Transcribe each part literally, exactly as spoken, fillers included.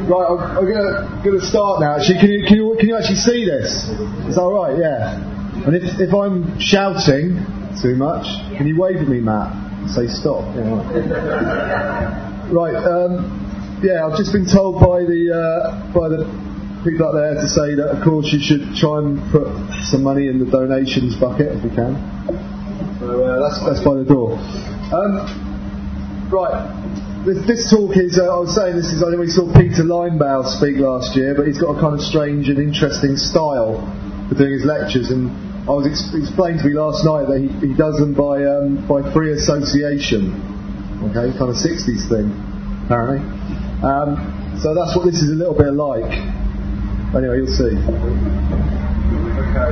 Right, I'm, I'm gonna gonna start now. Actually, can you can you can you actually see this? Is that all right? Yeah. And if if I'm shouting too much, can you wave at me, Matt? Say stop. Yeah, right. Right. Um, yeah, I've just been told by the uh, by the people up there to say that, of course, you should try and put some money in the donations bucket if you can. So uh, that's that's by the door. Um, right. This, this talk is, uh, I was saying this is, I think we saw Peter Linebaugh speak last year, but he's got a kind of strange and interesting style for doing his lectures, and I was ex- explained to me last night that he, he does them by um, by free association, okay, kind of sixties thing, apparently. Um, so that's what this is a little bit like. Anyway, you'll see. Okay.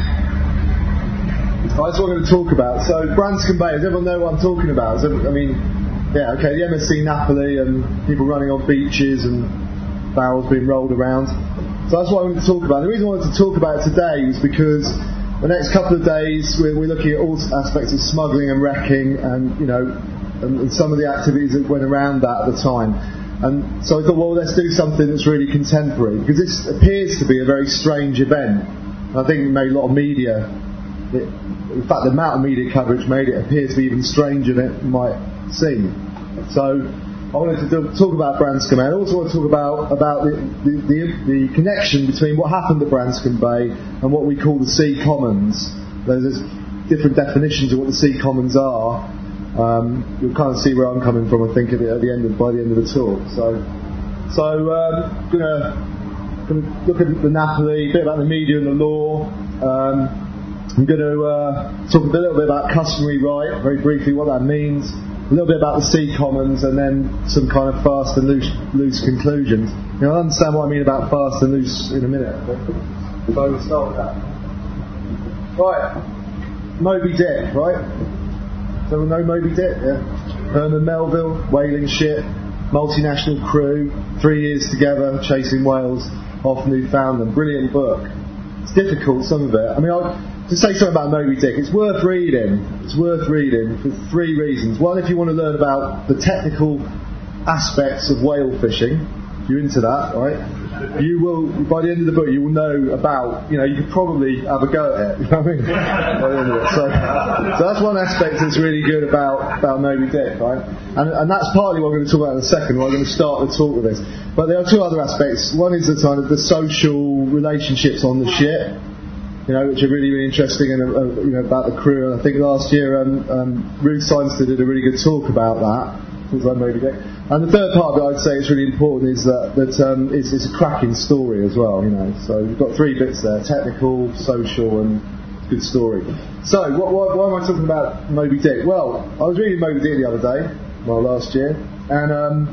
That's what I'm going to talk about. So, Branscombe Bay, does everyone know what I'm talking about? I mean, yeah, okay, the M S C Napoli and people running on beaches and barrels being rolled around. So that's what I wanted to talk about. The reason I wanted to talk about it today was because the next couple of days we're, we're looking at all aspects of smuggling and wrecking and, you know, and, and some of the activities that went around that at the time. And so I thought, well, let's do something that's really contemporary, because this appears to be a very strange event. And I think it made a lot of media. It, in fact, the amount of media coverage made it appear to be even stranger than it might seem. So I wanted to do, talk about Branscombe Bay. I also want to talk about about the, the, the, the connection between what happened at Branscombe Bay and what we call the Sea Commons. There's different definitions of what the Sea Commons are. Um, you'll kind of see where I'm coming from, I think, at the, at the end of, by the end of the talk. So, so um, gonna gonna look at the Napoli, a bit about the media and the law. Um, I'm going to uh, talk a little bit about customary right, very briefly, what that means. A little bit about the Sea Commons, and then some kind of fast and loose, loose conclusions. You know, I'll understand what I mean about fast and loose in a minute. So we'll start with that. Right, Moby Dick, right? So we know Moby Dick, yeah? Herman Melville, whaling ship, multinational crew, three years together chasing whales off Newfoundland. Brilliant book. It's difficult, some of it. I mean, I. To say something about Moby Dick, it's worth reading. It's worth reading for three reasons. One, if you want to learn about the technical aspects of whale fishing, if you're into that, right? You will, by the end of the book, you will know about, you know, you could probably have a go at it. You know what I mean? By the end of it. So, so that's one aspect that's really good about, about Moby Dick, right? And, and that's partly what I'm going to talk about in a second. We're going to start the talk with this. But there are two other aspects. One is the kind of the social relationships on the ship, you know, which are really, really interesting, and uh, you know, about the crew. And I think last year um, um, Ruth Seinster did a really good talk about that. About Moby Dick. And the third part of it, I'd say, is really important, is that that um, it's, it's a cracking story as well. You know, so you've got three bits there: technical, social, and good story. So, what, why, why am I talking about Moby Dick? Well, I was reading Moby Dick the other day, well, last year, and um,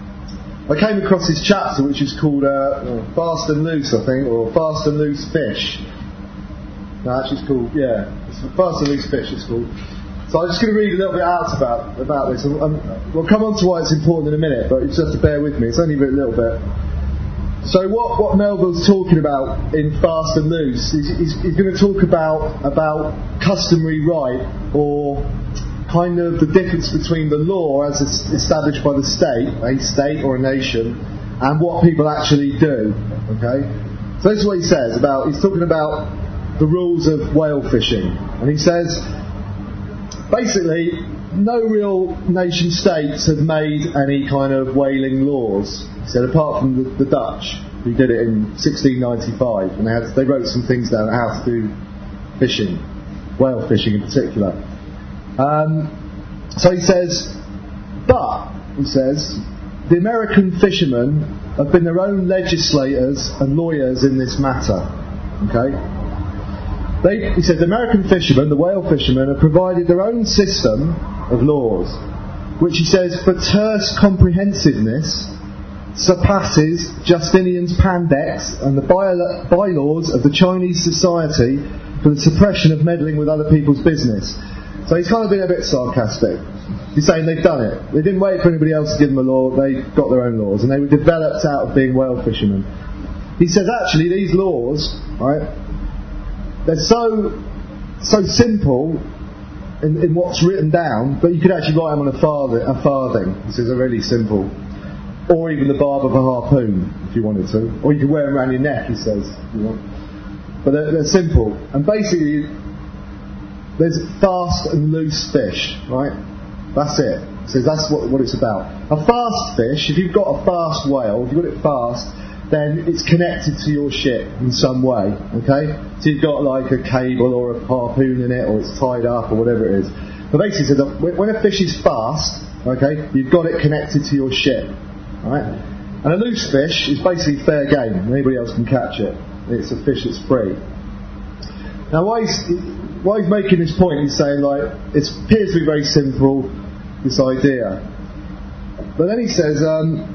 I came across this chapter which is called uh, Fast and Loose, I think, or Fast and Loose Fish. No, actually it's called, yeah, it's Fast and Loose Fish, it's called. So I'm just going to read a little bit out about about this. And, um, we'll come on to why it's important in a minute, but you just have to bear with me. It's only a little bit. So what, what Melville's talking about in Fast and Loose is he's, he's going to talk about about customary right, or kind of the difference between the law as it's established by the state, a state or a nation, and what people actually do. Okay. So this is what he says about. He's talking about the rules of whale fishing, and he says, basically, no real nation states have made any kind of whaling laws. He said, apart from the, the Dutch, who did it in sixteen ninety-five, and they, had, they wrote some things down on how to do fishing, whale fishing in particular. Um, so he says, but, he says, the American fishermen have been their own legislators and lawyers in this matter. Okay? They, he said, the American fishermen, the whale fishermen, have provided their own system of laws, which he says, for terse comprehensiveness, surpasses Justinian's Pandex and the by- bylaws of the Chinese Society for the suppression of meddling with other people's business. So he's kind of being a bit sarcastic. He's saying they've done it. They didn't wait for anybody else to give them a law, they got their own laws, and they were developed out of being whale fishermen. He says, actually, these laws, right, they're so so simple in, in what's written down, but you could actually write them on a farthing. A farthing. He says they're really simple. or even the barb of a harpoon if you wanted to, or you could wear them around your neck, he says, if you want. But they're, they're simple, and basically there's fast and loose fish, right? That's it. So that's what, what it's about. A fast fish, if you've got a fast whale, if you've got it fast, then it's connected to your ship in some way, okay? So you've got like a cable or a harpoon in it, or it's tied up, or whatever it is. But basically, so that when a fish is fast, okay, you've got it connected to your ship, right? And a loose fish is basically fair game. Anybody else can catch it. It's a fish that's free. Now, why he's, why he's making this point, he's saying, like, it appears to be very simple, this idea. But then he says, um,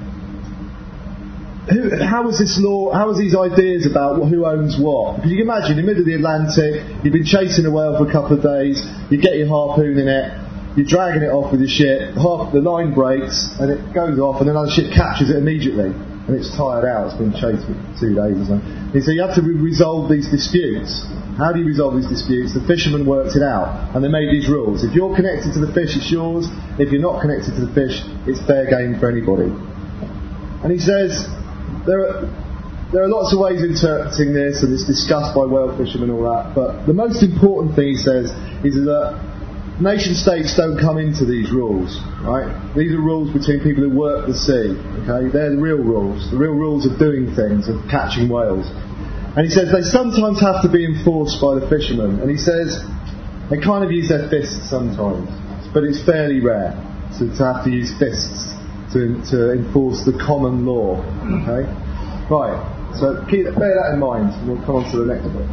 who, how was this law, how was these ideas about who owns what? Because you can imagine, in the middle of the Atlantic, you've been chasing a whale for a couple of days, you get your harpoon in it, you're dragging it off with your ship, half the line breaks, and it goes off, and another ship captures it immediately. And it's tired out, it's been chased for two days or something. And so you have to re- resolve these disputes. How do you resolve these disputes? The fishermen worked it out, and they made these rules. If you're connected to the fish, it's yours. If you're not connected to the fish, it's fair game for anybody. And he says, there are, there are lots of ways of interpreting this, and it's discussed by whale fishermen and all that, but the most important thing, he says, is that nation states don't come into these rules, right? These are rules between people who work the sea, okay? They're the real rules, the real rules of doing things, of catching whales. And he says they sometimes have to be enforced by the fishermen, and he says they kind of use their fists sometimes, but it's fairly rare to, to have to use fists to, to enforce the common law, okay? Right, so keep, bear that in mind, and we'll come on to the next bit.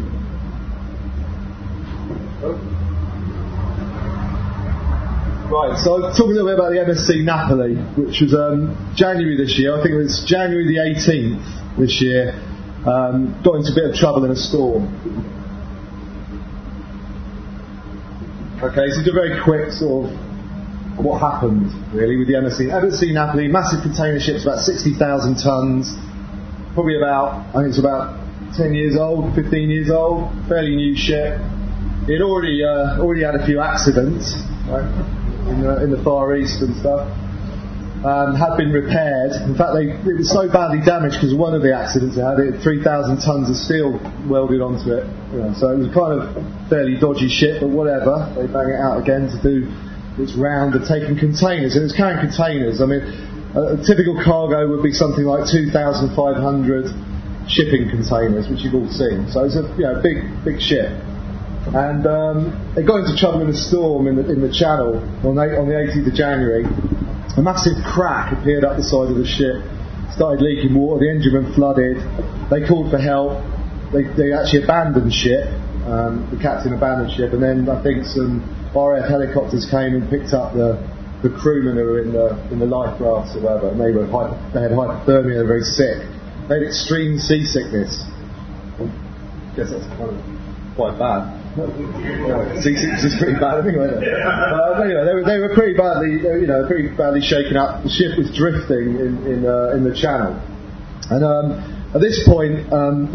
Right, so I'll talk a little bit about the M S C Napoli, which was um, January this year. I think it was January the eighteenth this year. Um, got into a bit of trouble in a storm. Okay, so just a very quick sort of what happened really with the M S C. M S C Napoli, massive container ships, about sixty thousand tons, probably about, I think it's about ten years old, fifteen years old, fairly new ship. It already uh, already had a few accidents, right? In the, in the Far East and stuff, um, had been repaired. In fact, they, it was so badly damaged because one of the accidents it had, it had three thousand tons of steel welded onto it. You know, so it was kind of fairly dodgy shit, but whatever. They bang it out again to do its round of taking containers, and it's carrying containers. I mean, a, a typical cargo would be something like two thousand five hundred shipping containers, which you've all seen. So it's a you know big big ship. And um, they got into trouble in a storm in the, in the channel on, the, on the eighteenth of January. A massive crack appeared up the side of the ship, started leaking water, the engine went flooded. They called for help. They, they actually abandoned ship, um, the captain abandoned ship, and then I think some R A F helicopters came and picked up the, the crewmen who were in the, in the life rafts or whatever, and they, were hyper, they had hypothermia, they were very sick. They had extreme seasickness. I guess that's kind of quite bad. seasickness is pretty bad anyway. Uh, anyway, they were, they were pretty badly, you know, pretty badly shaken up. The ship was drifting in in, uh, in the channel, and um, at this point, um,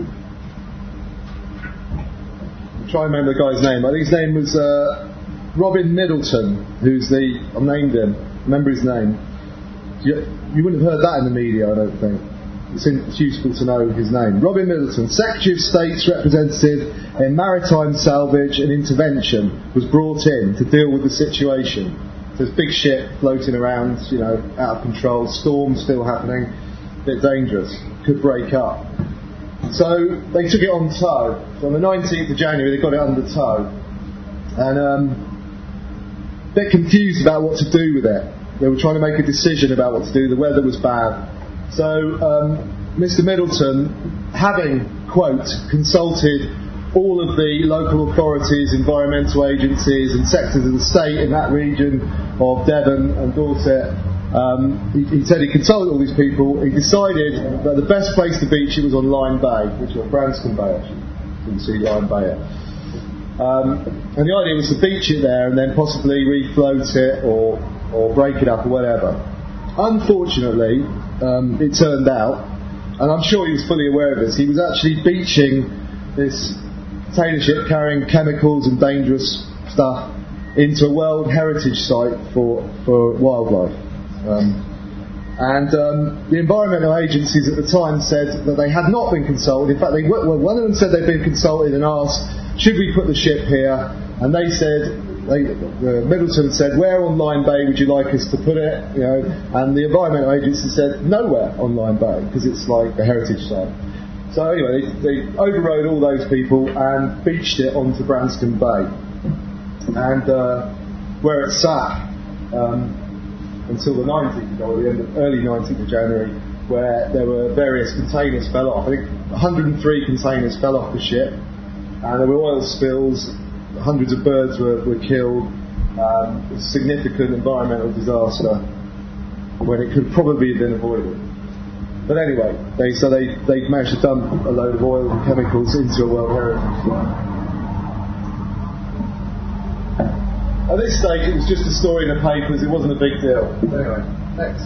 I'm trying to remember the guy's name. I think his name was uh, Robin Middleton, who's the I named him. Remember his name? You, you wouldn't have heard that in the media, I don't think. It's, in, it's useful to know his name. Robin Middleton, Secretary of State's representative in maritime salvage and intervention, was brought in to deal with the situation. So this big ship floating around, you know, out of control, storm still happening, a bit dangerous, could break up. So they took it on tow. So on the nineteenth of January they got it under tow. And um, a bit confused about what to do with it. They were trying to make a decision about what to do. The weather was bad. So um, Mister Middleton, having, quote, consulted all of the local authorities, environmental agencies and sectors of the state in that region of Devon and Dorset, um, he, he said he consulted all these people. He decided that the best place to beach it was on Lyme Bay, which is Branscombe Bay actually. You can see Lyme Bay. Um, and the idea was to beach it there and then possibly refloat it or, or break it up or whatever. Unfortunately, Um, it turned out, and I'm sure he was fully aware of this, he was actually beaching this container ship carrying chemicals and dangerous stuff into a World Heritage Site for, for wildlife. Um, And um, the environmental agencies at the time said that they had not been consulted. In fact, they well, one of them said they'd been consulted and asked, should we put the ship here? And they said, they, uh, Middleton said, where on Lyme Bay would you like us to put it? You know, and the environmental agency said, nowhere on Lyme Bay, because it's like a heritage site. So anyway, they, they overrode all those people and beached it onto Branscombe Bay. And uh, where it sat, um, until the nineteenth, or the end of, early nineteenth of January, where there were various containers fell off. I think one hundred three containers fell off the ship, and there were oil spills, hundreds of birds were, were killed, um, a significant environmental disaster when it could probably have been avoided. But anyway, they, so they, they managed to dump a load of oil and chemicals into a World Heritage Site. At this stage, it was just a story in the papers, it wasn't a big deal. Anyway, next.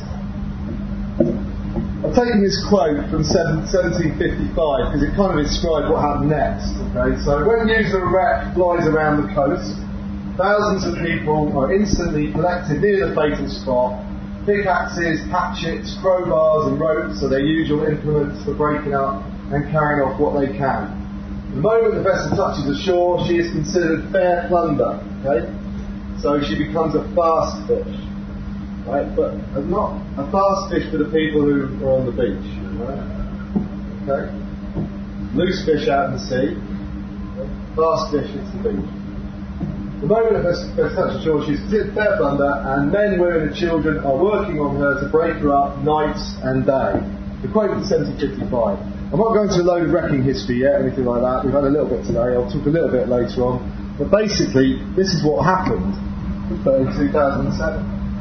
I've taken this quote from seventeen fifty-five because it kind of described what happened next. Okay, so when news of a wreck flies around the coast, thousands of people are instantly collected near the fatal spot. Pickaxes, hatchets, crowbars and ropes are their usual implements for breaking up and carrying off what they can. The moment the vessel touches the shore, she is considered fair plunder. Okay? So she becomes a fast fish, right? But not a fast fish for the people who are on the beach, right? Okay? Loose fish out in the sea, okay? Fast fish hits the beach. The moment of her touch the shore, she's considered fair plunder, and men, women and children are working on her to break her up night and day. The quote from seventeen fifty-five. I'm not going to a load of wrecking history yet, anything like that. We've had a little bit today, I'll talk a little bit later on. But basically, this is what happened in two thousand seven.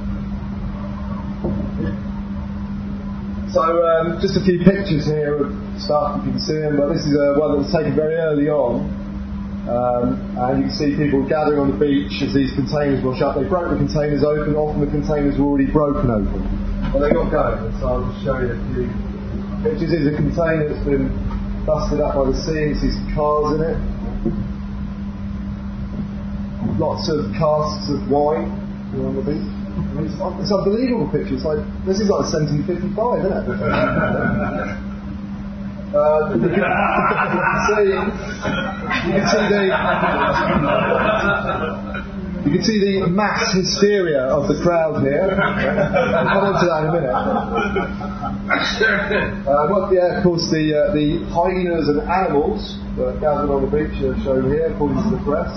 So, um, just a few pictures here of stuff, you can see them, but this is uh, one that was taken very early on. Um, and you can see people gathering on the beach as these containers wash up. They broke the containers open, often the containers were already broken open. But they got going, so I'll just show you a few pictures. Here's a container that's been busted up by the sea, you see some cars in it. Lots of casks of wine on the beach. I mean, it's, it's unbelievable picture. It's like, this is like seventeen fifty-five, isn't it? uh, you, can, see, you can see the you can see the mass hysteria of the crowd here. I'll come on to that in a minute. Uh, well, yeah, of course, the uh, the hyenas and animals that are gathered on the beach are shown here, according to the press.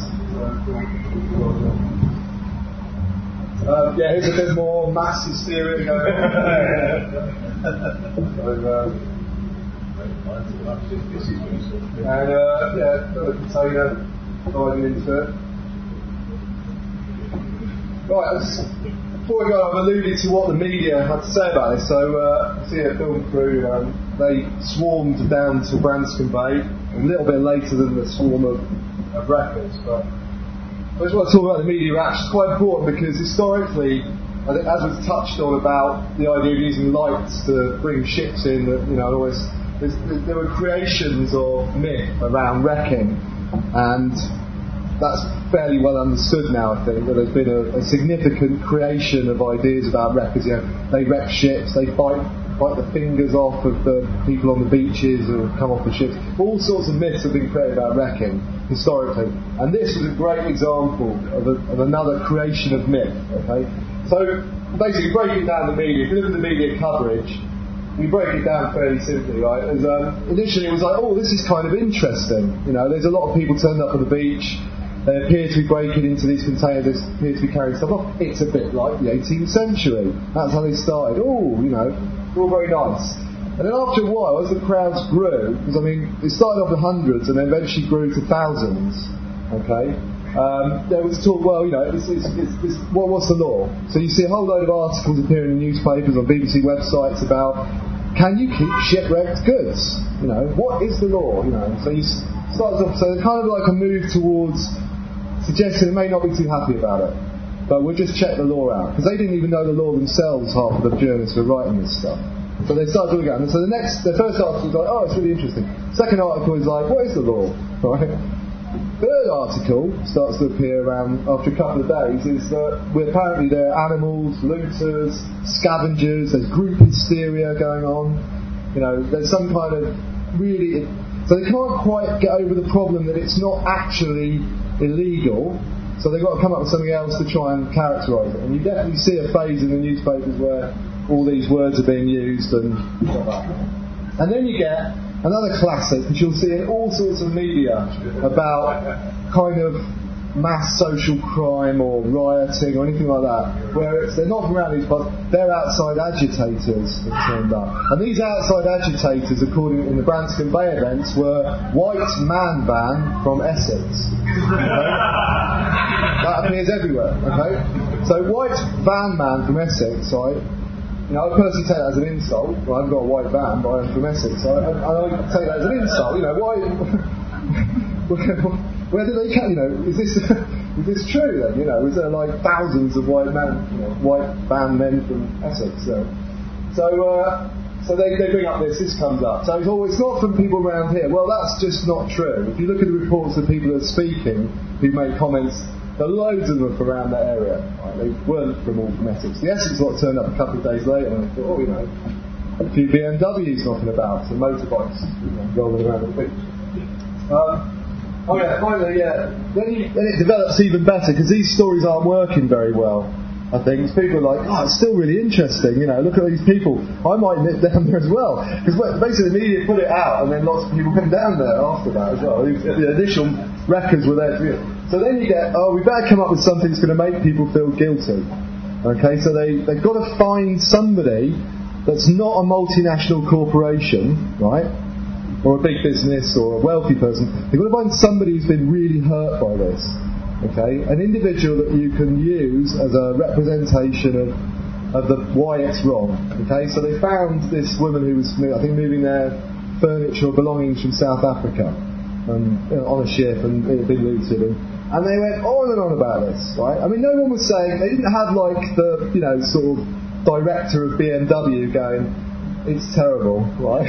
Uh, yeah, here's a bit more mass hysteria going on. so, uh, and uh, yeah, got a container diving into it. Right, just, before we go, I've alluded to what the media had to say about this. So, uh, see a film crew, um, they swarmed down to Branscombe Bay a little bit later than the swarm of, of wreckers, but I just want to talk about the media reaction. It's quite important because historically, I think, as was touched on about the idea of using lights to bring ships in, that, you know, always, there were creations of myth around wrecking, and that's fairly well understood now, I think, that there's been a, a significant creation of ideas about wreckers. You know, they wreck ships, they bite, bite the fingers off of the people on the beaches who come off the ships. All sorts of myths have been created about wrecking historically, and this was a great example of, a, of another creation of myth. Okay, so basically breaking down the media, if you look at the media coverage, we break it down fairly simply, right? As, um, initially it was like, oh, this is kind of interesting, you know, there's a lot of people turned up on the beach, they appear to be breaking into these containers, they appear to be carrying stuff off. It's a bit like the eighteenth century, that's how they started. Oh, you know, all very nice. And then after a while, as the crowds grew, because I mean, it started off with hundreds and then eventually grew to thousands, okay, um, there was talk, well, you know, it's, it's, it's, it's, what, what's the law? So you see a whole load of articles appearing in newspapers, on B B C websites about, can you keep shipwrecked goods? You know, what is the law? You know, so you start off, so kind of like a move towards suggesting they may not be too happy about it, but we'll just check the law out, because they didn't even know the law themselves, half of the journalists who were writing this stuff. So they started doing it. And so the next, the first article was like, oh, it's really interesting. Second article is like, what is the law? Right? third article starts to appear around after a couple of days is that we're apparently there are animals, looters, scavengers, there's group hysteria going on. You know, there's some kind of really... So they can't quite get over the problem that it's not actually illegal, so they've got to come up with something else to try and characterise it. And you definitely see a phase in the newspapers where all these words are being used and stuff like that. And then you get another classic, which you'll see in all sorts of media about kind of mass social crime or rioting or anything like that, where it's, they're not from around these parts, they're outside agitators that turned up. And these outside agitators, according in the Branscombe Bay events, were white man van from Essex. Okay? That appears everywhere. Okay, so white van man from Essex, right? You know, I personally take that as an insult. Well, I haven't got a white van, but I'm from Essex, so I, I, I take that as an insult. You know, why? Where do they come? You know, is this is this true then? You know, is there like thousands of white men, you know, white van men from Essex? So, so, uh, so they, they bring up this. This comes up. So it's, oh, it's not from people around here. Well, that's just not true. If you look at the reports of people who are speaking, who make comments, there are loads of them from around that area. Right? They weren't from all from Essex. The Essex lot turned up a couple of days later, and I thought, oh, you know, a few B M Ws knocking about, some motorbikes, you know, rolling around the beach. Um, Oh yeah, finally, yeah. Then, you, then it develops even better, because these stories aren't working very well, I think. People are like, oh, it's still really interesting, you know, look at these people. I might nip down there as well. Because basically the media put it out, and then lots of people come down there after that as well. The initial records were there. So then you get, oh, we better come up with something that's going to make people feel guilty. Okay, so they, they've got to find somebody that's not a multinational corporation, right? Or a big business, or a wealthy person. You've got to find somebody who's been really hurt by this. Okay, an individual that you can use as a representation of of the why it's wrong. Okay, so they found this woman who was, I think, moving their furniture or belongings from South Africa um, you know, on a ship, and it had been looted, and, and they went on and on about this. Right? I mean, no one was saying, they didn't have like the you know sort of director of B M W going, it's terrible, right?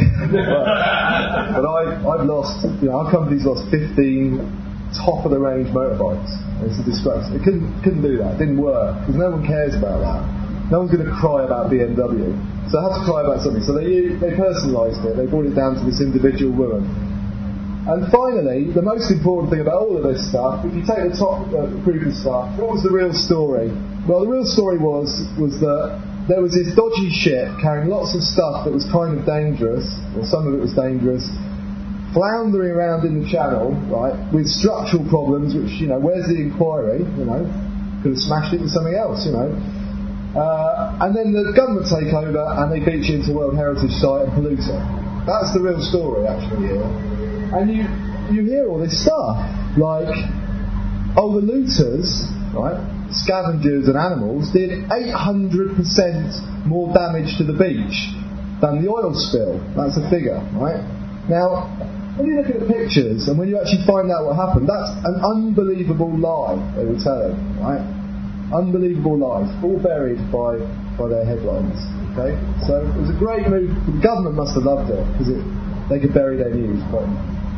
But I, I've lost, you know, our company's lost fifteen top-of-the-range motorbikes. It's a disgrace. It couldn't, couldn't do that. It didn't work, because no one cares about that. No one's going to cry about B M W. So I have to cry about something. So they, they personalised it. They brought it down to this individual woman. And finally, the most important thing about all of this stuff, if you take the top uh, group of stuff, what was the real story? Well, the real story was was that there was this dodgy ship carrying lots of stuff that was kind of dangerous, or some of it was dangerous, floundering around in the channel, right, with structural problems, which, you know, where's the inquiry, you know, could have smashed it with something else, you know. Uh, and then the government take over and they beach into World Heritage Site and pollute it. That's the real story, actually, here. And you, you hear all this stuff, like, oh, the looters, right, scavengers and animals did eight hundred percent more damage to the beach than the oil spill. That's a figure, right? Now, when you look at the pictures and when you actually find out what happened, that's an unbelievable lie they were telling, right? Unbelievable lies, all buried by, by their headlines, okay? So it was a great move. The government must have loved it, because it, they could bury their news quite.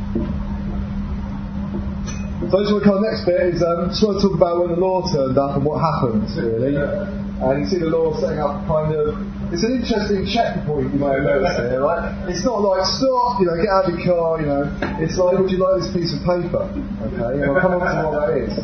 So this is what we call the next bit is um, just want to talk about when the law turned up and what happened, really. And you see the law setting up kind of, it's an interesting checkpoint, you may have noticed here, right? It's not like, stop, you know, get out of your car, you know. It's like, would you like this piece of paper? Okay, and I'll come on to what that is.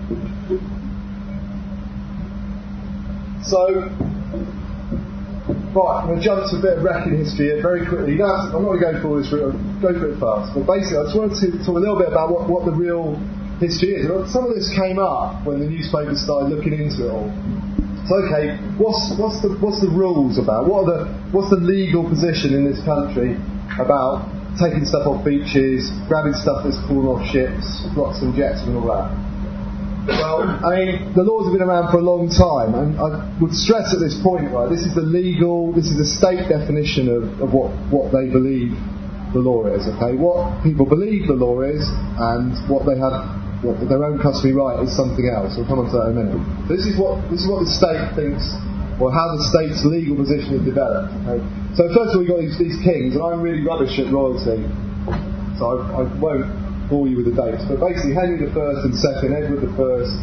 So, right, I'm going to jump to a bit of wrecking history here very quickly. You don't have to, I'm not going to go through all this, go through it fast. But basically, I just wanted to talk a little bit about what, what the real history is. Some of this came up when the newspapers started looking into it all. So, okay, what's what's the what's the rules about? What are the what's the legal position in this country about taking stuff off beaches, grabbing stuff that's fallen off ships, yachts and jets and all that? Well, I mean, the laws have been around for a long time, and I would stress at this point, right, this is the legal, this is the state definition of, of what, what they believe the law is, okay? What people believe the law is, and what they have, what their own customary right is something else. We'll come on to that in a minute. This is what, this is what the state thinks, or how the state's legal position is developed, okay? So first of all, we've got these, these kings, and I'm really rubbish at royalty, so I, I won't bore you with the dates, but basically Henry the First and Second, Edward the First,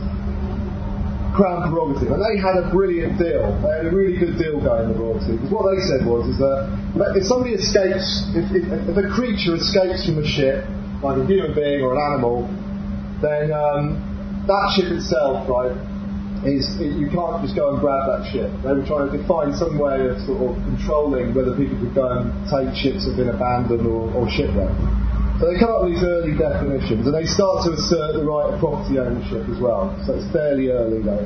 crown prerogative, and they had a brilliant deal. They had a really good deal going, the royalty, because what they said was is that if somebody escapes, if, if, if a creature escapes from a ship, like a human being or an animal, then um, that ship itself, right, is it, you can't just go and grab that ship. They were trying to define some way of sort of controlling whether people could go and take ships that have been abandoned or, or shipwrecked. So they come up with these early definitions, and they start to assert the right of property ownership as well. So it's fairly early though.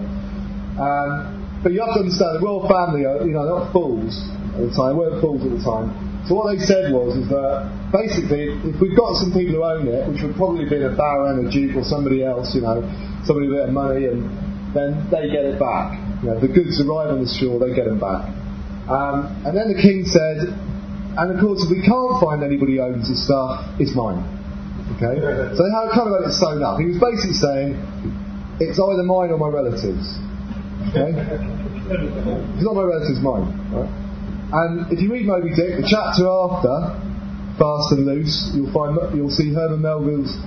Um, but you have to understand the royal family are, you know, not fools at the time. They weren't fools at the time. So what they said was is that basically if we've got some people who own it, which would probably be a baron, a duke, or somebody else, you know, somebody with a bit of money, and then they get it back. You know, the goods arrive on the shore, they get them back. Um, and then the king said, and of course if we can't find anybody who owns the stuff, it's mine. Okay? So they had kind of had it sewn up. He was basically saying, it's either mine or my relatives. Okay? It's not my relatives, mine. Right? And if you read Moby Dick, the chapter after Fast and Loose, you'll find you'll see Herman Melville's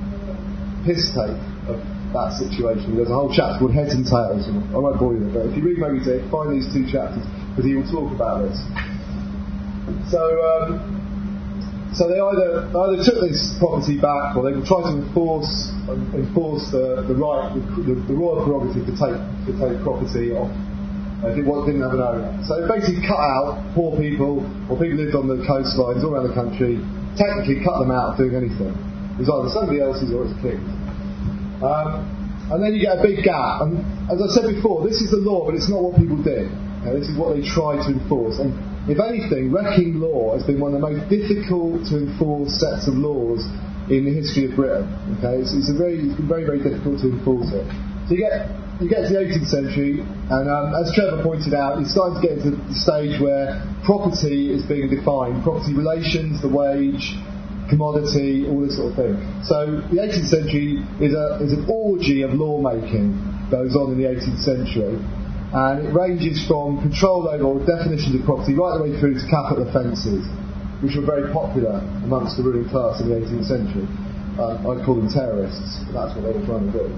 piss take of that situation. There's a whole chapter called Heads and Tails, and I won't bore you with it, but if you read Moby Dick, find these two chapters, because he will talk about this. So, um, so they either either took this property back, or they would try to enforce um, enforce the, the right, the, the royal prerogative to take to take property off. Uh, if it didn't have an owner. So they basically cut out poor people, or people who lived on the coastlines all around the country. Technically, cut them out of doing anything. It was either somebody else's or it's a king's. Um, and then you get a big gap, and as I said before, this is the law, but it's not what people did. Okay, this is what they tried to enforce, and if anything, wrecking law has been one of the most difficult to enforce sets of laws in the history of Britain. Okay, it's, it's a very, it's been very, very difficult to enforce it. So you get you get to the eighteenth century, and um, as Trevor pointed out, you're starting to get to the stage where property is being defined, property relations, the wage, commodity, all this sort of thing. So the eighteenth century is a is an orgy of lawmaking goes on in the eighteenth century, and it ranges from control over or definitions of property right the way through to capital offences, which were very popular amongst the ruling class in the eighteenth century. Uh, I'd call them terrorists, but that's what they were trying to do.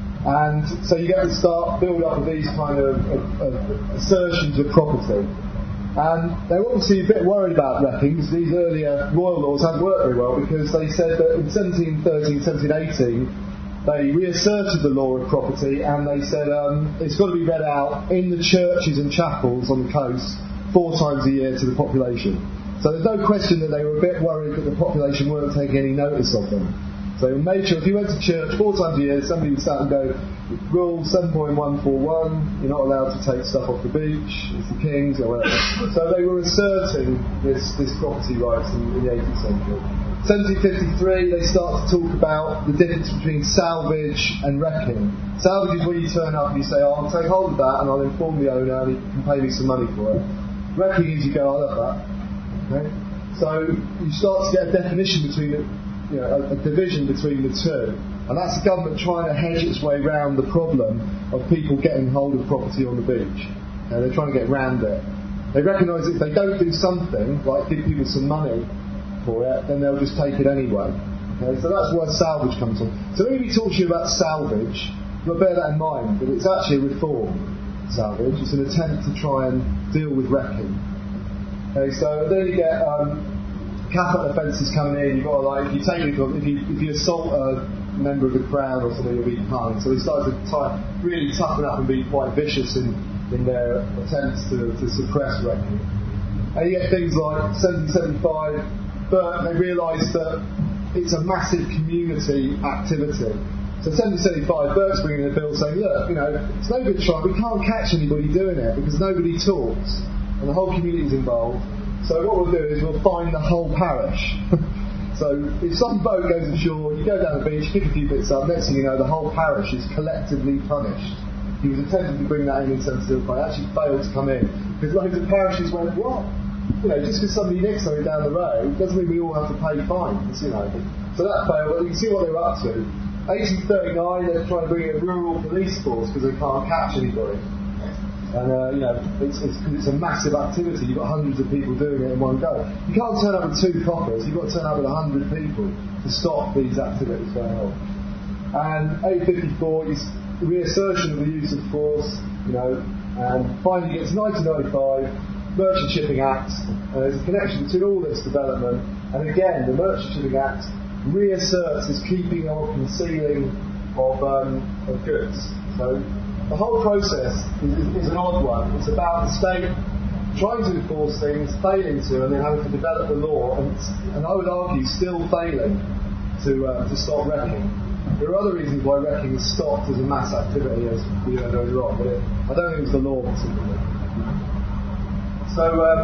And so you get to start build up of these kind of, of, of assertions of property. And they were obviously a bit worried about wrecking, because these earlier royal laws hadn't worked very well, because they said that in seventeen thirteen, seventeen eighteen they reasserted the law of property, and they said um, it's got to be read out in the churches and chapels on the coast four times a year to the population. So there's no question that they were a bit worried that the population weren't taking any notice of them. So they made sure if you went to church four times a year, somebody would start and go, rule seven point one four one, you're not allowed to take stuff off the beach, it's the king's or whatever. So they were asserting this, this property rights in, in the eighteenth century. seventeen fifty-three, they start to talk about the difference between salvage and wrecking. Salvage is where you turn up and you say, oh, I'll take hold of that and I'll inform the owner and he can pay me some money for it. Wrecking is you go, I love that. Okay? So you start to get a definition between the You know, a, a division between the two, and that's the government trying to hedge its way around the problem of people getting hold of property on the beach. Okay, they're trying to get around it. They recognise if they don't do something, like give people some money for it, then they'll just take it anyway. Okay, so that's where salvage comes from. So when we talk to you about salvage, you'll bear that in mind, but it's actually a reform. Salvage, it's an attempt to try and deal with wrecking. Okay, so then you get um, capital offences coming in. You've got to, like, if you take it, if you if you assault a member of the crown or something, you'll be hung. So they started to tie, really toughen up and be quite vicious in, in their attempts to, to suppress wrecking. And you get things like seventeen seventy-five, but they realised that it's a massive community activity. So seventeen seventy-five, Burke's bringing in a bill saying, look, you know, it's no good trying, we can't catch anybody doing it because nobody talks, and the whole community's involved. So what we'll do is we'll fine the whole parish. So if some boat goes ashore, you go down the beach, pick a few bits up, next thing you know, the whole parish is collectively punished. He was attempting to bring that in in seventeen seventy-five, actually failed to come in, because loads of parishes went, what? You know, just because somebody nicks something down the road doesn't mean we all have to pay fines, you know. So that failed, but you can see what they were up to. eighteen thirty-nine, they're trying to bring in a rural police force because they can't catch anybody. And uh, you know, it's, it's, it's a massive activity. You've got hundreds of people doing it in one go. You can't turn up with two coppers. You've got to turn up with a hundred people to stop these activities going on. And eight fifty-four is the reassertion of the use of force. You know, and finally it's nineteen ninety-five, Merchant Shipping Act. And there's a connection between all this development. And again, the Merchant Shipping Act reasserts this keeping or concealing of, um, of goods. So the whole process is, is, is an odd one. It's about the state trying to enforce things, failing to, and then having to develop the law, and, and I would argue still failing to uh, to stop wrecking. There are other reasons why wrecking is stopped as a mass activity, as we heard earlier on, but it, I don't think it's the law particularly. So, um,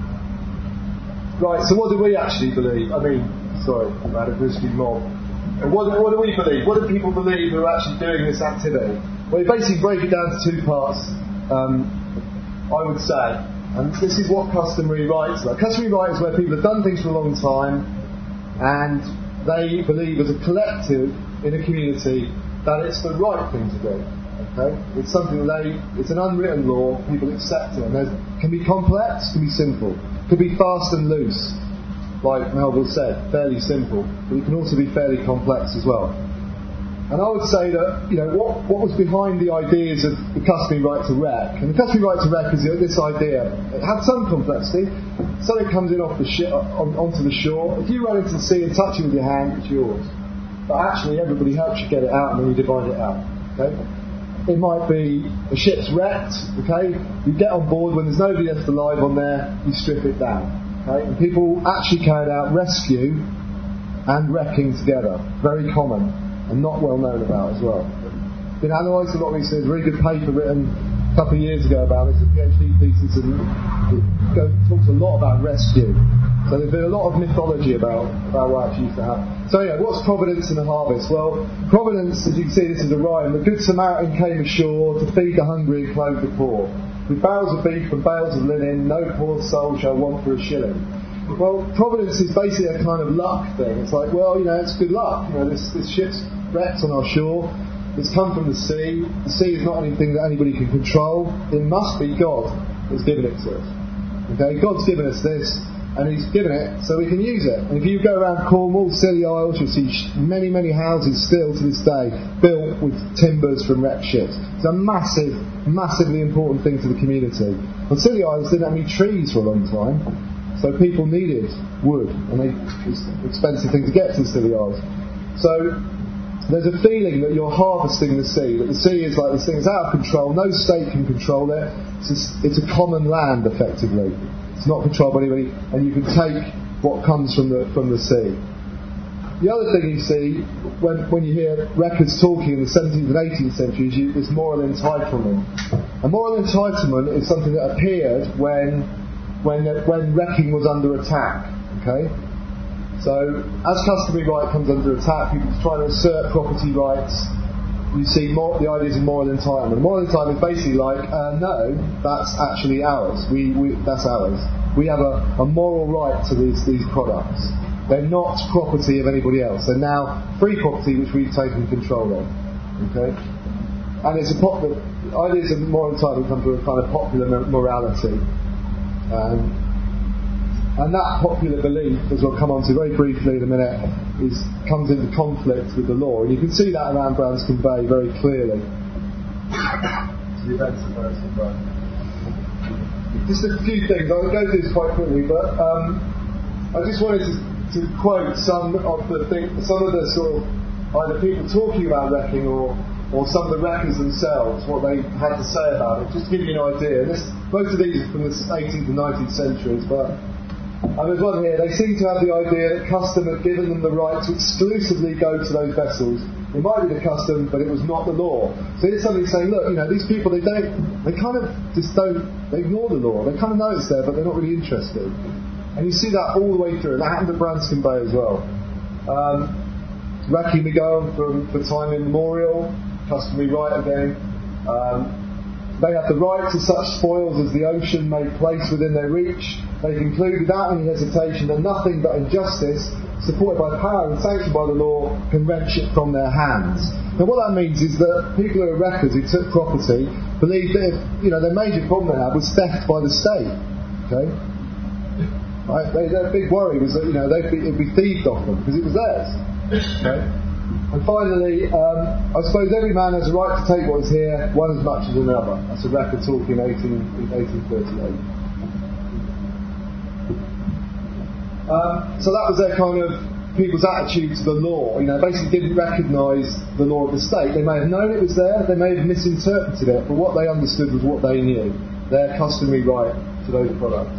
right, so what do we actually believe? I mean, sorry, about a Christian mob. What, what do we believe? What do people believe who are actually doing this activity? Well, you basically break it down to two parts, um, I would say. And this is what customary rights are. Customary rights is where people have done things for a long time and they believe as a collective in a community that it's the right thing to do. Okay? It's something that they, it's an unwritten law, people accept it. And it can be complex, can be simple. It can be fast and loose, like Melville said, fairly simple. But it can also be fairly complex as well. And I would say that, you know, what, what was behind the ideas of the customary right to wreck, and the customary right to wreck is this idea, it had some complexity, something comes in off the shi- on, onto the shore, if you run into the sea and touch it with your hand, it's yours. But actually everybody helps you get it out and then you divide it out, okay? It might be a ship's wrecked, okay? You get on board, when there's nobody left alive on there, you strip it down, okay? And people actually carried out rescue and wrecking together, very common. And not well known about as well. Been analysed a lot recently. There's a very good paper written a couple of years ago about this, a PhD thesis, and it goes, talks a lot about rescue. So there's been a lot of mythology about, about what actually used to happen. So yeah, what's providence in the harvest? Well, providence, as you can see, this is a rhyme. The Good Samaritan came ashore to feed the hungry and clothe the poor. With barrels of beef and bales of linen, no poor soul shall want for a shilling. Well, providence is basically a kind of luck thing. It's like, well, you know, it's good luck. You know, this, this ship's wrecked on our shore. It's come from the sea. The sea is not anything that anybody can control. It must be God that's given it to us. Okay, God's given us this, and He's given it so we can use it. And if you go around Cornwall, Scilly Isles, you'll see many, many houses still to this day built with timbers from wrecked ships. It's a massive, massively important thing to the community. And Scilly Isles didn't have any trees for a long time. So people needed wood, and they, it's an expensive thing to get to the Scilly Isles. So there's a feeling that you're harvesting the sea, that the sea is like this thing, it's out of control, no state can control it, it's a, it's a common land effectively. It's not controlled by anybody, and you can take what comes from the from the sea. The other thing you see, when, when you hear records talking in the seventeenth and eighteenth centuries, you, is moral entitlement. And moral entitlement is something that appeared when When, when wrecking was under attack, okay? So, as customary right comes under attack, people try to assert property rights. You see more, the ideas of moral entitlement. Moral entitlement is basically like, uh, no, that's actually ours. We, we that's ours. We have a, a moral right to these these products. They're not property of anybody else. They're now free property which we've taken control of, okay? And it's a popular ideas of moral entitlement come from a kind of popular morality. Um, and that popular belief, as we'll come on to very briefly in a minute, is comes into conflict with the law, and you can see that around Branscombe Bay very clearly. The events of Branscombe Bay. Just a few things. I'll go through this quite quickly, but um, I just wanted to, to quote some of the thing, some of the sort of either people talking about wrecking or or some of the wreckers themselves, what they had to say about it, just to give you an idea. This, most of these are from the eighteenth and nineteenth centuries, but and there's one here. They seem to have the idea that custom had given them the right to exclusively go to those vessels. It might be the custom, but it was not the law. So here's somebody saying, look, you know, these people, they don't, they kind of just don't, they ignore the law. They kind of know it's there, but they're not really interested. And you see that all the way through. And that happened at Branscombe Bay as well. Um, wrecking we go on from, for time immemorial. Customary right again. Um, they have the right to such spoils as the ocean may place within their reach. They conclude without any hesitation that nothing but injustice, supported by power and sanctioned by the law, can wrench it from their hands. Now what that means is that people who are wreckers who took property believed that if, you know, their major problem they had was theft by the state. Okay? Right? They, their big worry was that, you know, they'd be, it'd be thieved off them because it was theirs. Okay? And finally, um, I suppose every man has a right to take what is here, one as much as another. That's a record talk in eighteen thirty-eight. Um, so that was their kind of people's attitude to the law. You know, basically didn't recognise the law of the state. They may have known it was there, they may have misinterpreted it, but what they understood was what they knew, their customary right to those products.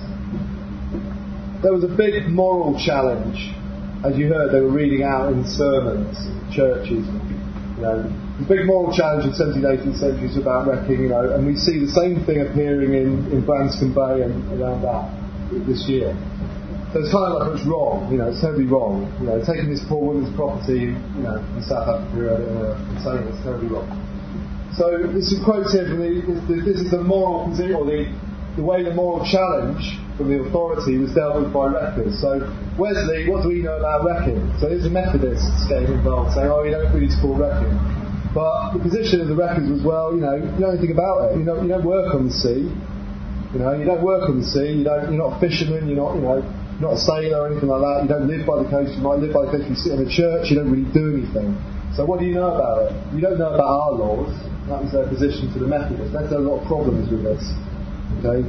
There was a big moral challenge. As you heard, they were reading out in sermons, churches. You know, the big moral challenge in seventeenth, eighteenth centuries about wrecking. You know, and we see the same thing appearing in, in Branscombe Bay and around that this year. So it's kind of like it's wrong. You know, it's terribly wrong. You know, taking this poor woman's property, you know, in South Africa and saying it's terribly wrong. So this is quotes here from the. This is the moral position, or the the way the moral challenge from the authority was dealt with by wreckers. So Wesley, what do we know about wrecking? So there's a Methodists getting involved, saying, "Oh, you don't really support wrecking." But the position of the wreckers was, well, you know, you know anything about it. You know, you don't work on the sea. You know, you don't work on the sea. You don't. You're not a fisherman. You're not. You know, not a sailor or anything like that. You don't live by the coast. You might live by the coast. You sit in a church. You don't really do anything. So what do you know about it? You don't know about our laws. That was their position to the Methodists. There's a lot of problems with this. Okay.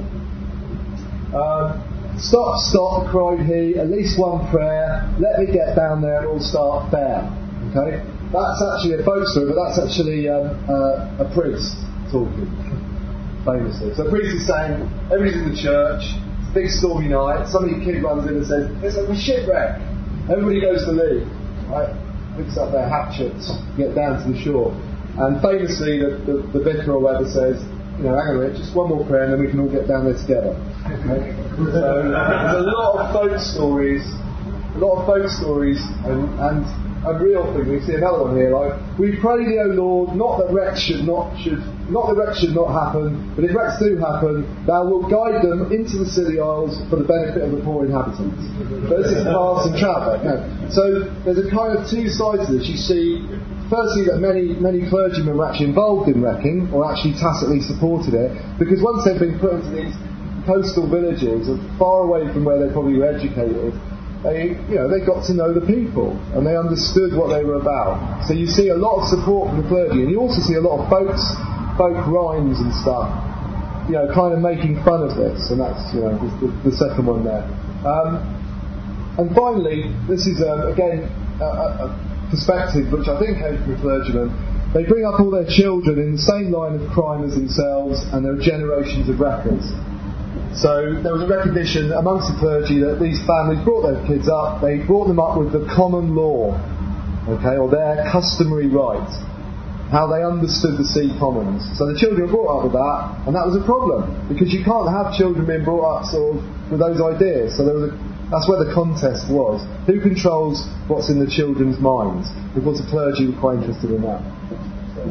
Um, stop, stop, cried he, at least one prayer, let me get down there and all start fair. Okay? That's actually a folk story, but that's actually um, uh, a priest talking, famously. So the priest is saying, everybody's in the church, it's a big stormy night, somebody kid runs in and says, it's like a shipwreck. Everybody goes to leave, right? Picks up their hatchets, get down to the shore. And famously, the, the, the vicar or whatever says, you know, hang on a minute, just one more prayer and then we can all get down there together. Okay? So there's a lot of folk stories, a lot of folk stories and, and a real thing. We see another one here, like, we pray thee, O Lord, not that wrecks should not should not that wrecks should not happen, but if wrecks do happen, thou wilt guide them into the Scilly Isles for the benefit of the poor inhabitants. So this is pass and traffic. No. So there's a kind of two sides to this. You see, firstly, that many many clergymen were actually involved in wrecking, or actually tacitly supported it, because once they've been put into these coastal villages, far away from where they probably were educated, they, you know, they got to know the people and they understood what they were about. So you see a lot of support from the clergy, and you also see a lot of folks, folk rhymes and stuff, you know, kind of making fun of this, and that's, you know, the, the second one there. Um, and finally, this is um, again a, a perspective which I think came from the clergymen. They bring up all their children in the same line of crime as themselves, and there are generations of wreckers. So there was a recognition amongst the clergy that these families brought their kids up, they brought them up with the common law, okay, or their customary right, how they understood the sea commons. So the children were brought up with that, and that was a problem, because you can't have children being brought up sort of with those ideas. So there was a, that's where the contest was. Who controls what's in the children's minds? Because the clergy were quite interested in that. So.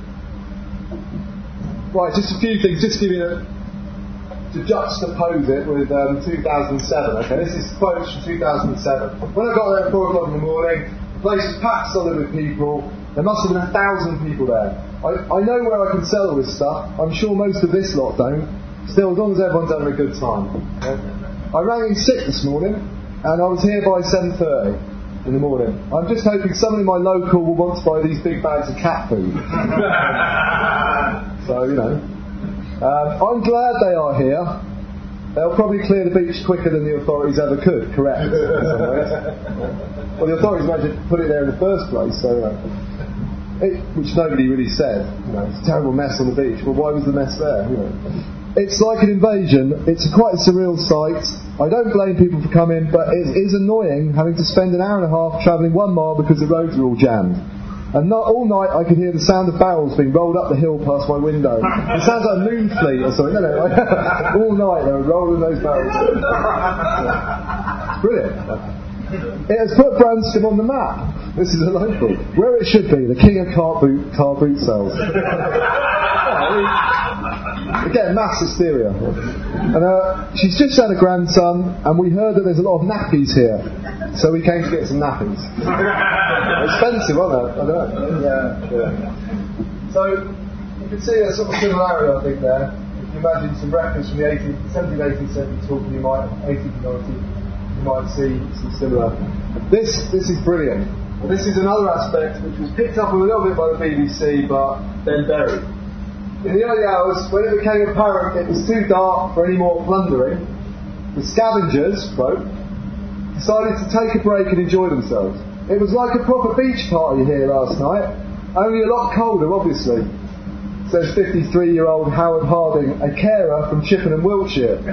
Right, just a few things, just giving a to juxtapose it with um, two thousand seven. Okay, this is quotes from two thousand seven. When I got there at four o'clock in the morning, the place was packed solid with people. There must have been a thousand people there. I, I know where I can sell all this stuff. I'm sure most of this lot don't. Still, as long as everyone's having a good time. Okay? I rang in sick this morning, and I was here by seven thirty in the morning. I'm just hoping somebody in my local will want to buy these big bags of cat food. So, you know. Um, I'm glad they are here. They'll probably clear the beach quicker than the authorities ever could, correct? In some ways. Well, the authorities might have put it there in the first place, so, uh, it, which nobody really said. You know, it's a terrible mess on the beach. Well, why was the mess there? You know, it's like an invasion. It's quite a surreal sight. I don't blame people for coming, but it is annoying having to spend an hour and a half travelling one mile because the roads are all jammed. And not, all night I could hear the sound of barrels being rolled up the hill past my window. It sounds like a moon fleet or something, no, no. All night they were rolling those barrels. Brilliant. It has put Branscombe on the map. This is a local. Where it should be, the king of car boot, car boot sales. Again, mass hysteria. And uh, she's just had a grandson, and we heard that there's a lot of nappies here. So we came to get some nappies. Expensive, wasn't it? I don't know. Yeah. yeah. So you can see a sort of similarity, I think, there. If you imagine some records from the eighteenth, seventeenth, eighteenth century talking, you might eighteenth and nineteenth, you might see some similar. This this is brilliant. This is another aspect which was picked up a little bit by the B B C, but then buried. In the early hours, when it became apparent it was too dark for any more plundering, the scavengers, quote, decided to take a break and enjoy themselves. It was like a proper beach party here last night, only a lot colder, obviously, says fifty-three-year-old Howard Harding, a carer from Chippenham, Wiltshire.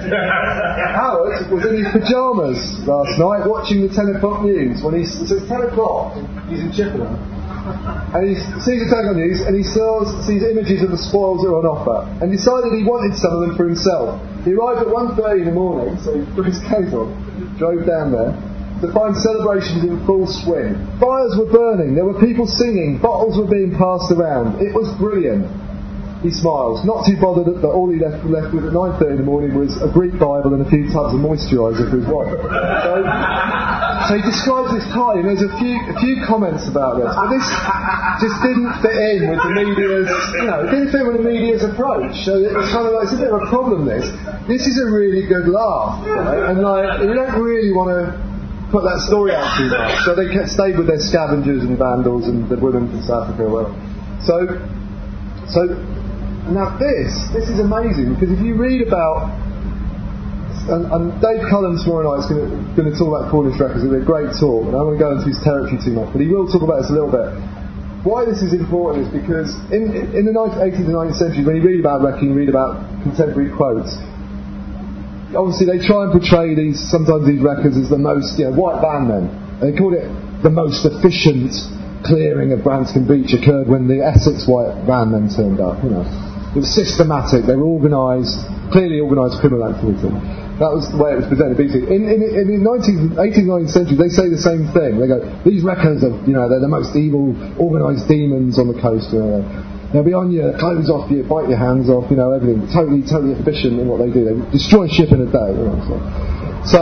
Howard was in his pyjamas last night watching the ten o'clock news. When he, so it's ten o'clock, he's in Chippenham, and he sees the ten o'clock news and he sees, sees images of the spoils that are on offer, and decided he wanted some of them for himself. He arrived at one thirty in the morning, so he put his coat on, drove down there to find celebrations in full swing. Fires were burning, there were people singing, bottles were being passed around. It was brilliant. He smiles, not too bothered that all he left, left with at nine thirty in the morning was a Greek Bible and a few tubs of moisturiser for his wife. So, so he describes this party, and there's a few a few comments about this, but this just didn't fit in with the media's, you know, it didn't fit with the media's approach. So it was kind of like, it's a bit of a problem. This, this is a really good laugh, right? And like, you don't really want to put that story out too much. So they kept, stayed with their scavengers and vandals and the women from South Africa. Well, so so. Now this, this is amazing, because if you read about, and, and Dave Cullen tomorrow night is going to talk about Cornish records, it'll be a great talk, and I don't want to go into his territory too much, but he will talk about this a little bit. Why this is important is because in, in the eighteenth and nineteenth century, when you read about wrecking, you read about contemporary quotes, obviously they try and portray these, sometimes these records as the most, you know, white van men. They called it the most efficient clearing of Branscombe Beach occurred when the Essex white van men turned up, you know. It was systematic, they were organised, clearly organised criminal activity. That was the way it was presented. In, in, in the nineteenth, eighteenth, nineteenth century, they say the same thing. They go, these records are, you know, they're the most evil, organised demons on the coast. You know, they'll be on you, clothes off you, bite your hands off, you know, everything. Totally, totally efficient in what they do. They destroy ship in a day. You know, so. so,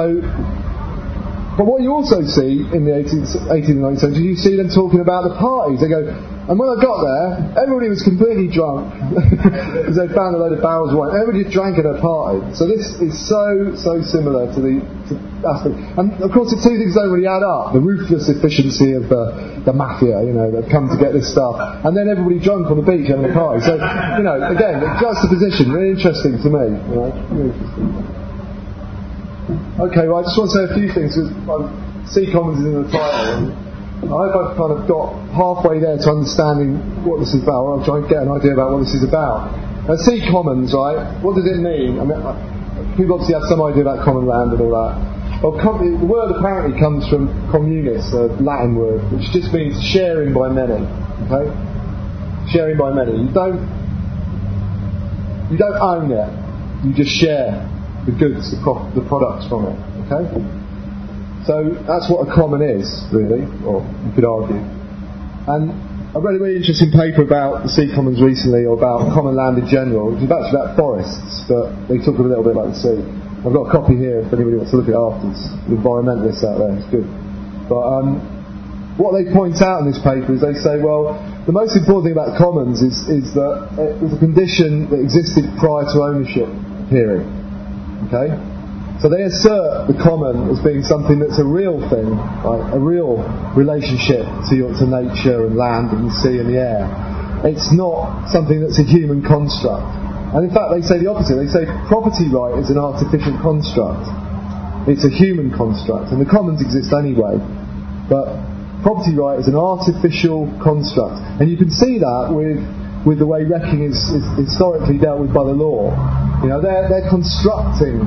but what you also see in the eighteenth, eighteenth and nineteenth century, you see them talking about the parties. They go, and when I got there, everybody was completely drunk because they found a load of barrels of wine. Everybody drank at a party. So this is so, so similar to the to aspect. And of course, the two things don't really add up. The ruthless efficiency of the, the mafia, you know, that come to get this stuff. And then everybody drunk on the beach having a party. So, you know, again, the juxtaposition, really interesting to me. You know, really interesting. Okay, well, I just want to say a few things. Because Sea Commons is in the title. And I hope I've kind of got halfway there to understanding what this is about. I'll try and get an idea about what this is about. Now, Sea Commons, right? What does it mean? I mean, people obviously have some idea about common land and all that. Well, com- the word apparently comes from communis, a Latin word, which just means sharing by many. Okay, sharing by many. You don't, you don't own it. You just share the goods, the, pro- the products from it. Okay. So that's what a common is, really, or you could argue. And I read a really interesting paper about the sea commons recently, or about common land in general, which is actually about forests, but they talk a little bit about the sea. I've got a copy here if anybody wants to look at it afterwards. The environmentalists out there, it's good. But um, what they point out in this paper is they say, well, the most important thing about commons is, is that it was a condition that existed prior to ownership period. Okay? So they assert the common as being something that's a real thing, right? A real relationship to, your, to nature and land and the sea and the air. It's not something that's a human construct. And in fact they say the opposite. They say property right is an artificial construct. It's a human construct, and the commons exist anyway. But property right is an artificial construct. And you can see that with with the way wrecking is, is historically dealt with by the law. You know, they're they're constructing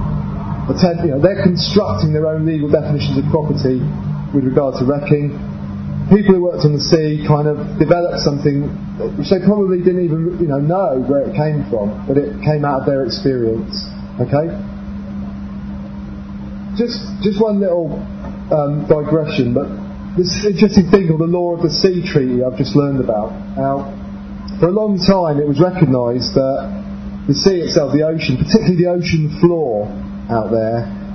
You know, they're constructing their own legal definitions of property with regard to wrecking. People who worked on the sea kind of developed something which they probably didn't even, you know, know where it came from, but it came out of their experience. Okay? Just just one little um, digression, but this interesting thing called the Law of the Sea Treaty I've just learned about. Now, for a long time it was recognised that the sea itself, the ocean, particularly the ocean floor out there,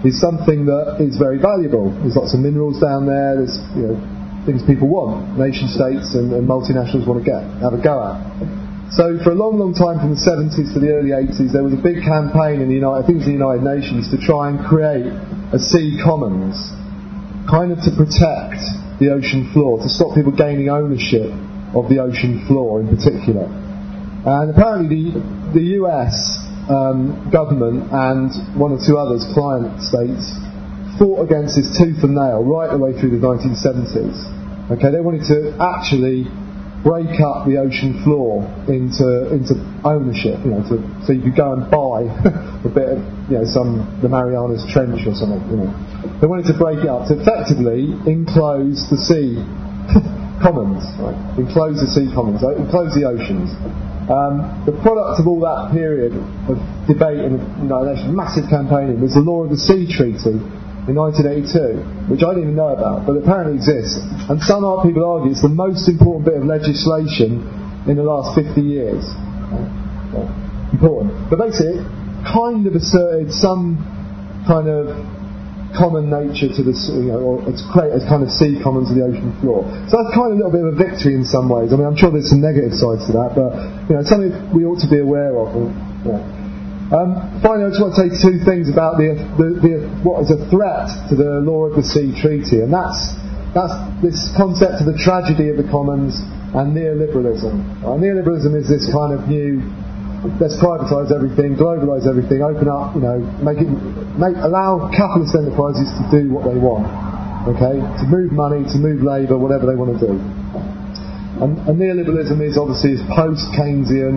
is something that is very valuable. There's lots of minerals down there. There's, you know, things people want, nation states and, and multinationals want to get, have a go at. So for a long, long time, from the seventies to the early eighties, there was a big campaign in the United, I think it was the United Nations, to try and create a sea commons, kind of to protect the ocean floor, to stop people gaining ownership of the ocean floor in particular. And apparently the, the U S um, government and one or two others, client states, fought against this tooth and nail right the way through the nineteen seventies. Okay, they wanted to actually break up the ocean floor into into ownership, you know, to, so you could go and buy a bit of, you know, some the Marianas Trench or something, you know. They wanted to break it up to effectively enclose the sea commons, right? Enclose the sea commons, enclose the oceans. Um, the product of all that period of debate and, you know, massive campaigning was the Law of the Sea Treaty in nineteen eighty-two, which I didn't even know about, but apparently exists. And some people argue it's the most important bit of legislation in the last fifty years. Okay. Important. But basically, it kind of asserted some kind of common nature to the, you know, or to create a kind of sea commons of the ocean floor. So that's kind of a little bit of a victory in some ways. I mean, I'm sure there's some negative sides to that, but, you know, it's something we ought to be aware of. And, you know. Um, finally, I just want to say two things about the, the, the what is a threat to the Law of the Sea Treaty, and that's that's this concept of the tragedy of the commons and neoliberalism. Uh, neoliberalism is this kind of new, let's privatise everything, globalise everything, open up, you know, make it, make allow capitalist enterprises to do what they want, okay, to move money, to move labour, whatever they want to do. And, and neoliberalism is obviously is post-Keynesian.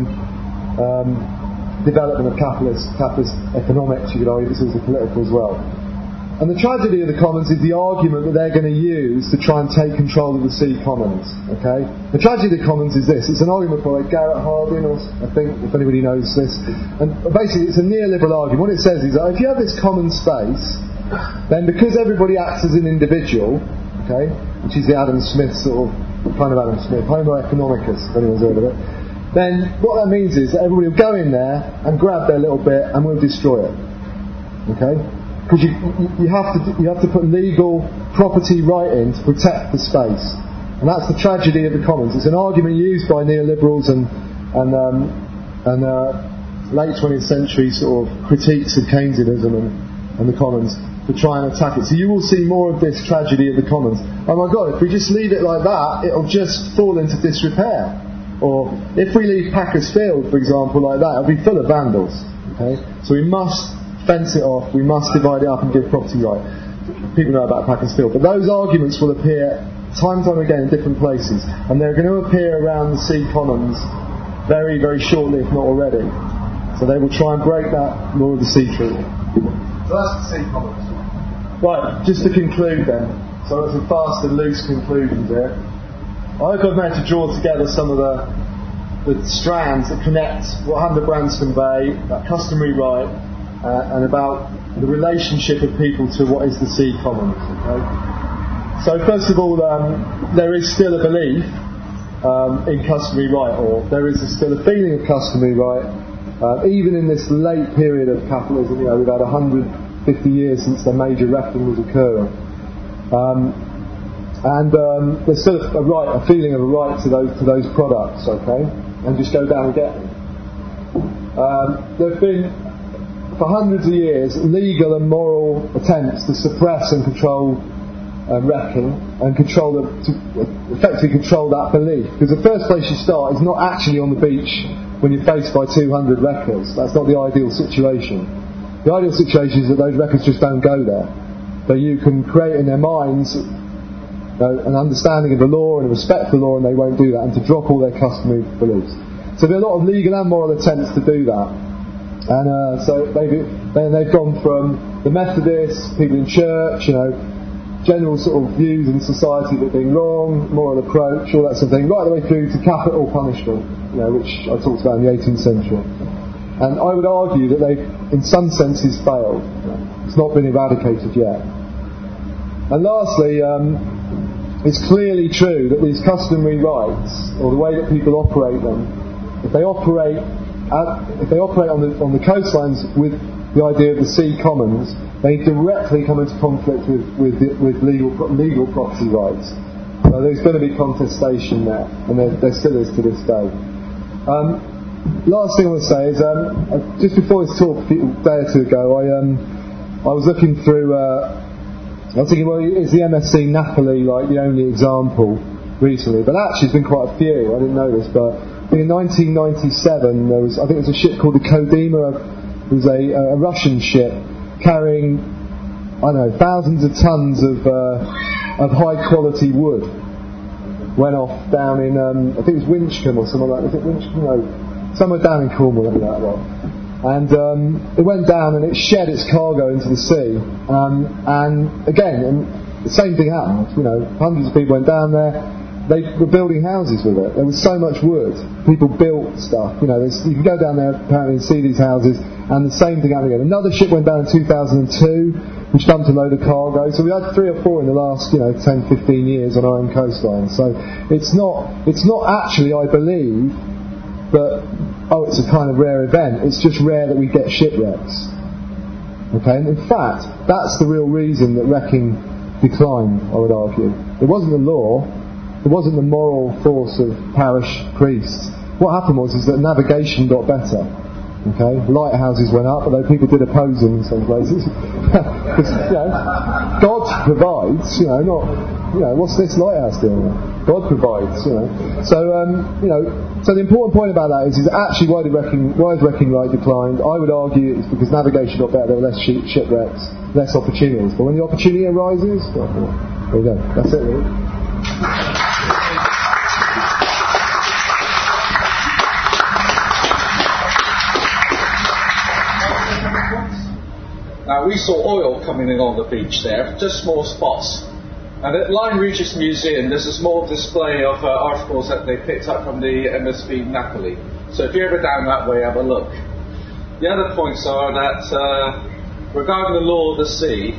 Um, development of capitalist capitalist economics, you could argue this is the political as well. And the tragedy of the commons is the argument that they're going to use to try and take control of the sea commons. Okay? The tragedy of the commons is this. It's an argument by Garrett Hardin, or I think, if anybody knows this. And basically it's a neoliberal argument. What it says is that if you have this common space, then because everybody acts as an individual, okay, which is the Adam Smith sort of, kind of Adam Smith, Homo economicus, if anyone's heard of it, then what that means is that everybody will go in there and grab their little bit and we'll destroy it. Okay? Because you, you have to you have to put legal property right in to protect the space, and that's the tragedy of the commons. It's an argument used by neoliberals and and um, and uh, late twentieth century sort of critiques of Keynesianism and, and the commons to try and attack it. So you will see more of this tragedy of the commons. Oh my God! If we just leave it like that, it'll just fall into disrepair. Or if we leave Packers Field, for example, like that, it'll be full of vandals. Okay, so we must fence it off. We must divide it up and give property right. People know about Packers Field, but those arguments will appear time and time again in different places, and they're going to appear around the sea commons very, very shortly, if not already. So they will try and break that Law of the Sea Treaty. So that's the sea commons. Right, just to conclude then. So that's some fast and loose conclusions here. I hope I've managed to draw together some of the, the strands that connect what happened at Branscombe Bay, that customary right, uh, and about the relationship of people to what is the sea commons. Okay? So first of all, um, there is still a belief um, in customary right, or there is a, still a feeling of customary right, uh, even in this late period of capitalism. You know, we've had one hundred fifty years since the major reckoning was occurring. Um, And um, there's still a, a right, a feeling of a right to those to those products, okay? And just go down and get them. Um, there have been, for hundreds of years, legal and moral attempts to suppress and control um, wrecking and control the, to effectively control that belief. Because the first place you start is not actually on the beach when you're faced by two hundred wreckers. That's not the ideal situation. The ideal situation is that those wreckers just don't go there. That you can create in their minds Uh, an understanding of the law and a respect for the law, and they won't do that, and to drop all their customary beliefs. So there are a lot of legal and moral attempts to do that, and uh, so they've then they've gone from the Methodists, people in church, you know, general sort of views in society that being wrong, moral approach, all that sort of thing, right the way through to capital punishment, you know, which I talked about in the eighteenth century. And I would argue that they've, in some senses, failed. It's not been eradicated yet. And lastly, um, it's clearly true that these customary rights, or the way that people operate them, if they operate at, if they operate on the on the coastlines with the idea of the sea commons, they directly come into conflict with, with, with legal, legal property rights. So there's going to be contestation there, and there, there still is to this day. Um, last thing I want to say is, um, just before this talk, a day or two ago, I um, I was looking through, uh, I was thinking, well, is the M S C Napoli like the only example recently? But actually there's been quite a few. I didn't know this, but in nineteen ninety-seven there was, I think it was a ship called the Kodyma. It was a, a Russian ship carrying, I don't know, thousands of tons of uh, of high quality wood. Went off down in, um, I think it was Winchcombe or something like that. Was it Winchcombe? No, somewhere down in Cornwall, like that one. And um, it went down and it shed its cargo into the sea. Um, and again, and the same thing happened. You know, hundreds of people went down there. They were building houses with it. There was so much wood. People built stuff. You know, you can go down there apparently and see these houses. And the same thing happened again. Another ship went down in two thousand two, which dumped a load of cargo. So we had three or four in the last, you know, ten, fifteen years on our own coastline. So it's not, it's not actually, I believe, that, oh, it's a kind of rare event. It's just rare that we get shipwrecks. Okay, and in fact, that's the real reason that wrecking declined, I would argue. It wasn't the law. It wasn't the moral force of parish priests. What happened was is that navigation got better. Okay, lighthouses went up, although people did oppose them in some places. Because, you know, God provides, you know, not, you know, what's this lighthouse doing? God provides, you know. So, um, you know, so the important point about that is, is actually why, did wrecking, why has wrecking right declined? I would argue it's because navigation got better, there were less shipwrecks, less opportunities. But when the opportunity arises, well, there we go. That's it, really. Now, we saw oil coming in on the beach there, just small spots. And at Lyme Regis Museum, there's a small display of uh, articles that they picked up from the M S V Napoli. So if you're ever down that way, have a look. The other points are that uh, regarding the law of the sea,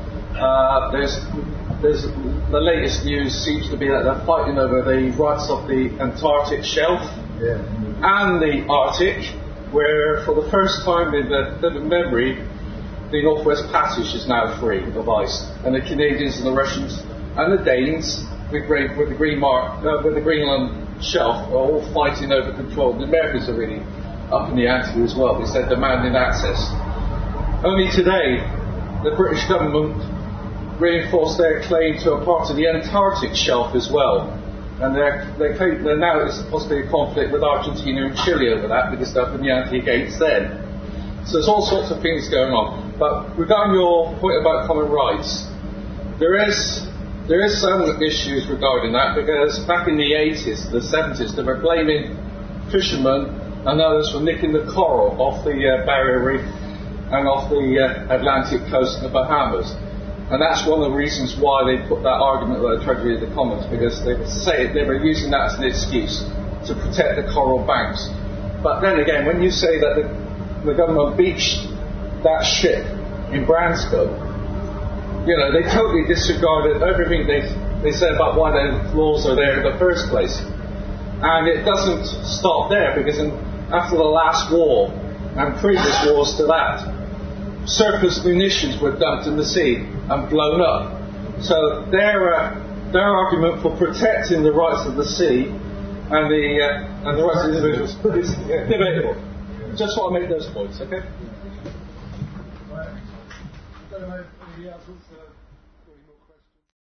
uh, there's, there's the latest news seems to be that they're fighting over the rights of the Antarctic shelf yeah. and the Arctic, where for the first time in the living memory, the Northwest Passage is now free of ice, and the Canadians and the Russians and the Danes with, with the Green Mark, uh, with the Greenland shelf are all fighting over control. The Americans are really up in the ante as well. They said demanding access. Only today, the British government reinforced their claim to a part of the Antarctic shelf as well, and they're, they claim that now there's possibly a conflict with Argentina and Chile over that because they're up in the ante against them. So there's all sorts of things going on. But regarding your point about common rights, there is there is some issues regarding that, because back in the eighties, the seventies, they were blaming fishermen and others for nicking the coral off the uh, Barrier Reef and off the uh, Atlantic coast of the Bahamas. And that's one of the reasons why they put that argument that I tried to read in the comments, because they say they were using that as an excuse to protect the coral banks. But then again, when you say that the, the government beached that ship in Branscombe, you know, they totally disregarded everything they they said about why the laws are there in the first place. And it doesn't stop there, because in, after the last war and previous wars to that, surplus munitions were dumped in the sea and blown up. So their uh, their argument for protecting the rights of the sea and the uh, and the rights of individuals is debatable. Just want to make those points, okay? I don't know if anybody else wants to